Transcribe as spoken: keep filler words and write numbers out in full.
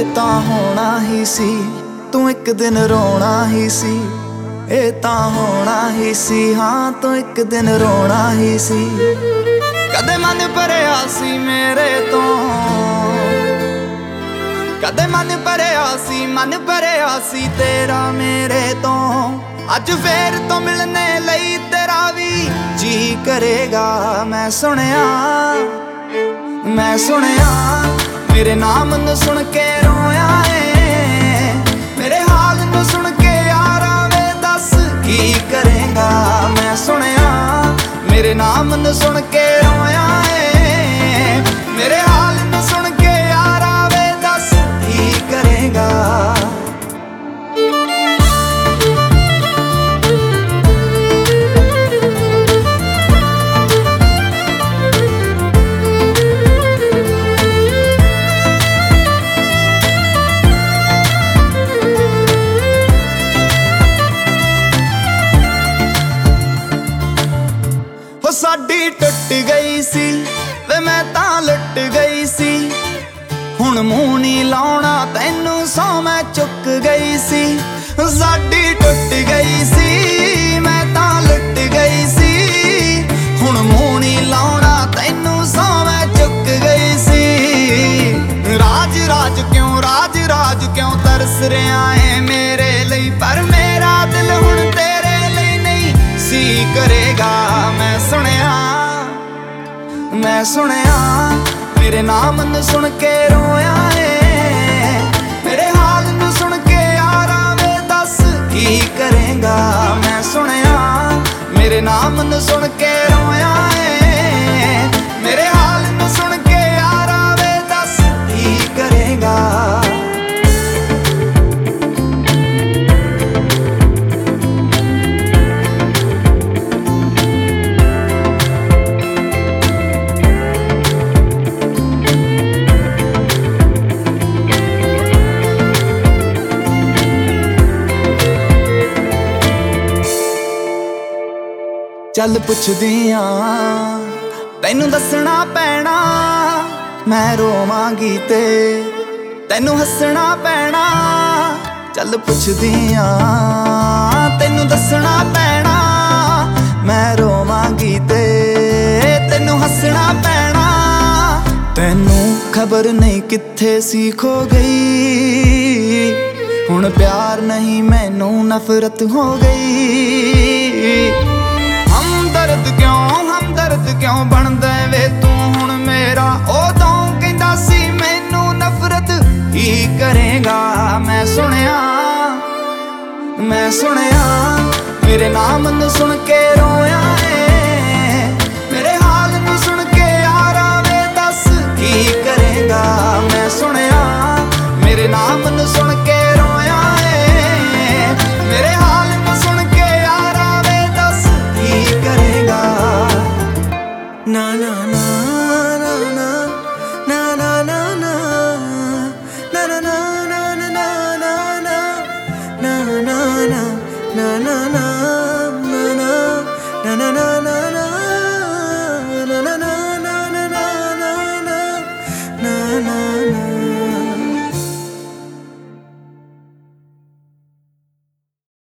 ਤਾਂ ਹੋਣਾ ਹੀ ਸੀ, ਤੂੰ ਇੱਕ ਦਿਨ ਰੋਣਾ ਹੀ ਸੀ। ਇਹ ਤਾਂ ਹੋਣਾ ਹੀ ਸੀ, ਹਾਂ ਤੂੰ ਇੱਕ ਦਿਨ ਰੋਣਾ ਹੀ ਸੀ। ਕਦੇ ਮਨ ਭਰਿਆ ਸੀ ਮੇਰੇ ਤੋਂ, ਕਦੇ ਮਨ ਭਰਿਆ ਸੀ, ਮਨ ਭਰਿਆ ਸੀ ਤੇਰਾ ਮੇਰੇ ਤੋਂ। ਅੱਜ ਫੇਰ ਤੋਂ ਮਿਲਣੇ ਲਈ ਤੇਰਾ ਵੀ ਜੀ ਕਰੇਗਾ। ਮੈਂ ਸੁਣਿਆ, ਮੈਂ ਸੁਣਿਆ ਮੇਰੇ ਨਾਮ ਨੂੰ ਸੁਣ ਕੇ ਰੋਇਆ ਏ। ਮੇਰੇ ਹਾਲ ਨੂੰ ਸੁਣ ਕੇ ਯਾਰਾ ਵੇ ਦੱਸ ਕੀ ਕਰੇਗਾ। ਮੈਂ ਸੁਣਿਆ ਮੇਰੇ ਨਾਮ ਨੂੰ ਸੁਣ ਕੇ ਰੋਇਆ ਏ। ਮੇਰੇ ਹਾਲ ਨੂੰ ਸੁਣ ਕੇ ਯਾਰਾ ਵੇ ਦੱਸ ਕੀ ਕਰੇਗਾ। ਸਾਡੀ ਟੁੱਟ ਗਈ ਸੀ ਵੇ ਮੈਂ ਤਾਂ ਲੁੱਟ ਗਈ ਸੀ। ਹੁਣ ਮੂੰਹ ਨੀ ਲਾਉਣਾ ਤੈਨੂੰ ਸੌ ਮੈਂ ਚੁੱਕ ਗਈ ਸੀ। ਸਾਡੀ ਟੁੱਟ ਗਈ ਸੀ ਮੈਂ ਤਾਂ ਲੁੱਟ ਗਈ ਸੀ। ਹੁਣ ਮੂੰਹ ਨੀ ਲਾਉਣਾ ਤੈਨੂੰ ਸੌ ਮੈਂ ਚੁੱਕ ਗਈ ਸੀ। ਰਾਜ ਰਾਜ ਕਿਉਂ ਰਾਜ ਰਾਜ ਕਿਉਂ ਤਰਸ ਰਿਹਾ ਏ ਮੇਰੇ ਲਈ, ਪਰ ਮੇਰਾ ਦਿਲ ਹੁਣ ਤੇਰੇ ਲਈ ਨਹੀਂ ਸੀ ਕਰੇਗਾ। ਮੈਂ ਸੁਣਿਆ, ਮੈਂ ਸੁਣਿਆ ਮੇਰੇ ਨਾਮ ਨੂੰ ਸੁਣ ਕੇ ਰੋਇਆ ਏ। ਮੇਰੇ ਹਾਲ ਨੂੰ ਸੁਣ ਕੇ ਯਾਰਾ ਵੇ ਦੱਸ ਕੀ ਕਰੇਗਾ। ਮੈਂ ਸੁਣਿਆ ਮੇਰੇ ਨਾਮ ਨੂੰ ਸੁਣ ਕੇ ਰੋਇਆ ਏ। ਮੇਰੇ ਹਾਲ ਨੂੰ ਸੁਣ ਕੇ ਯਾਰਾ ਵੇ ਦੱਸ ਕੀ ਕਰੇਗਾ। ਚੱਲ ਪੁੱਛਦੀ ਆਂ ਤੈਨੂੰ ਦੱਸਣਾ ਪੈਣਾ, ਮੈਂ ਰੋਵਾਂਗੀ ਤੇ ਤੈਨੂੰ ਹੱਸਣਾ ਪੈਣਾ। ਚੱਲ ਪੁੱਛਦੀ ਆਂ ਤੈਨੂੰ ਦੱਸਣਾ ਪੈਣਾ, ਮੈਂ ਰੋਵਾਂਗੀ ਤੇ ਤੈਨੂੰ ਹੱਸਣਾ ਪੈਣਾ। ਤੈਨੂੰ ਖਬਰ ਨਹੀਂ ਕਿੱਥੇ ਸੀ ਖੋ ਗਈ, ਹੁਣ ਪਿਆਰ ਨਹੀਂ ਮੈਨੂੰ ਨਫ਼ਰਤ ਹੋ ਗਈ। ਹਮਦਰਦ ਕਿਉਂ ਹਮਦਰਦ ਕਿਉਂ ਬਣਦਾ ਵੇ ਤੂੰ ਹੁਣ ਮੇਰਾ, ਉਦੋਂ ਕਹਿੰਦਾ ਸੀ ਮੈਨੂੰ ਨਫ਼ਰਤ ਹੀ ਕਰੇਗਾ। ਮੈਂ ਸੁਣਿਆ, ਮੈਂ ਸੁਣਿਆ ਮੇਰੇ ਨਾਮ ਨੂੰ ਸੁਣ ਕੇ ਰੋਇਆ ਏ। ਮੇਰੇ ਹਾਲ ਨੂੰ ਸੁਣ ਕੇ ਯਾਰਾ ਵੇ ਦੱਸ ਕੀ ਕਰੇਗਾ। ਮੈਂ ਸੁਣਿਆ ਮੇਰੇ ਨਾਮ ਨੂੰ ਸੁਣ ਕੇ ਰੋਇਆ ਏ। ਮੇਰੇ ਹਾਲ ਨੂੰ ਸੁਣ ਕੇ ਯਾਰਾ ਵੇ ਦੱਸ ਕੀ ਕਰੇਗਾ। ਨਾ ਨਾ ਨਾ ਨਾ ਨਾ ਨਾ ਨਾ ਨਾ ਨਾ ਨਾ ਨਾ ਨਾ ਨਾ ਨਾ ਨਾ ਨਾ ਨਾ ਨਾ ਨਾ